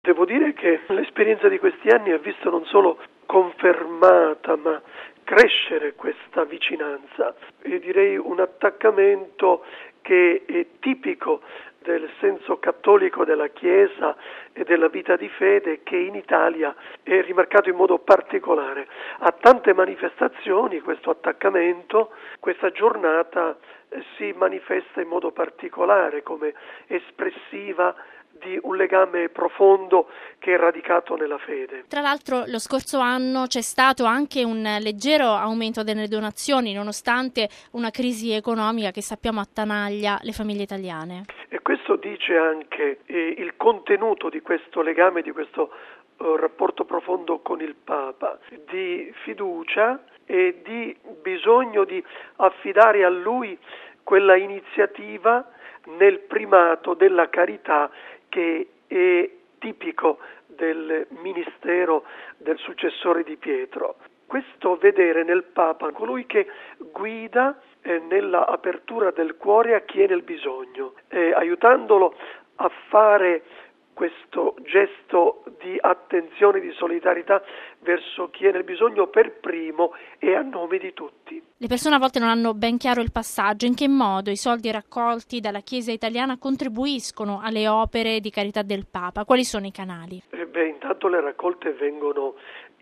Devo dire che l'esperienza di questi anni ha visto non solo confermata, ma crescere questa vicinanza e direi un attaccamento che è tipico del senso cattolico della Chiesa e della vita di fede, che in Italia è rimarcato in modo particolare. A tante manifestazioni questo attaccamento, questa giornata si manifesta in modo particolare come espressiva di un legame profondo che è radicato nella fede. Tra l'altro lo scorso anno c'è stato anche un leggero aumento delle donazioni nonostante una crisi economica che sappiamo attanaglia le famiglie italiane. E questo dice anche il contenuto di questo legame, di questo rapporto profondo con il Papa, di fiducia e di bisogno di affidare a Lui quella iniziativa nel primato della carità che è tipico del ministero del successore di Pietro. Questo vedere nel Papa colui che guida nella apertura del cuore a chi è nel bisogno, aiutandolo a fare questo gesto di attenzione, di solidarietà verso chi è nel bisogno per primo e a nome di tutti. Le persone a volte non hanno ben chiaro il passaggio, in che modo i soldi raccolti dalla Chiesa italiana contribuiscono alle opere di carità del Papa, quali sono i canali? Intanto le raccolte vengono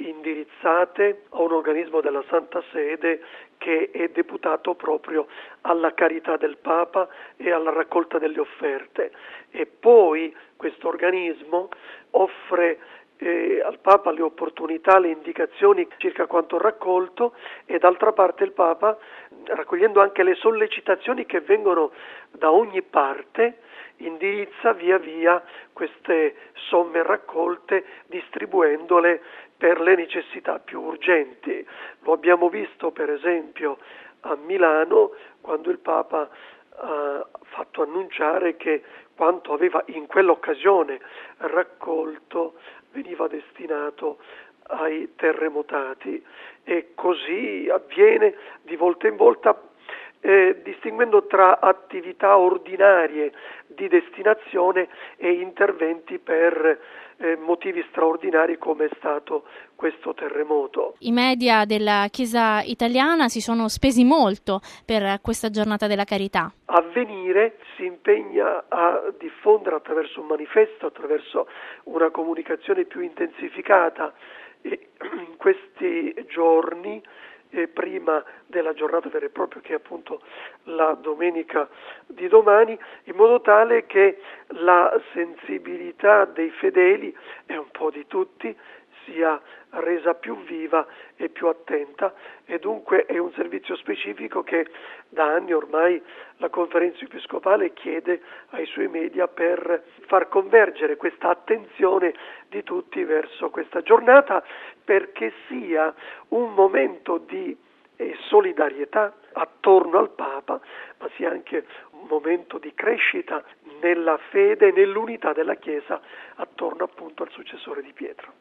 indirizzate a un organismo della Santa Sede che è deputato proprio alla carità del Papa e alla raccolta delle offerte, e poi questo organismo offre al Papa le opportunità, le indicazioni circa quanto raccolto, e d'altra parte il Papa, raccogliendo anche le sollecitazioni che vengono da ogni parte, indirizza via via queste somme raccolte distribuendole per le necessità più urgenti. Lo abbiamo visto per esempio a Milano, quando il Papa ha fatto annunciare che quanto aveva in quell'occasione raccolto veniva destinato ai terremotati, e così avviene di volta in volta, distinguendo tra attività ordinarie di destinazione e interventi per motivi straordinari come è stato questo terremoto. I media della Chiesa italiana si sono spesi molto per questa giornata della carità. Avvenire si impegna a diffondere attraverso un manifesto, attraverso una comunicazione più intensificata, e in questi giorni, prima della giornata vera e propria, che è appunto la domenica di domani, in modo tale che la sensibilità dei fedeli e un po' di tutti sia resa più viva e più attenta, e dunque è un servizio specifico che da anni ormai la Conferenza Episcopale chiede ai suoi media per far convergere questa attenzione di tutti verso questa giornata, perché sia un momento di solidarietà attorno al Papa, ma sia anche un momento di crescita nella fede e nell'unità della Chiesa attorno appunto al successore di Pietro.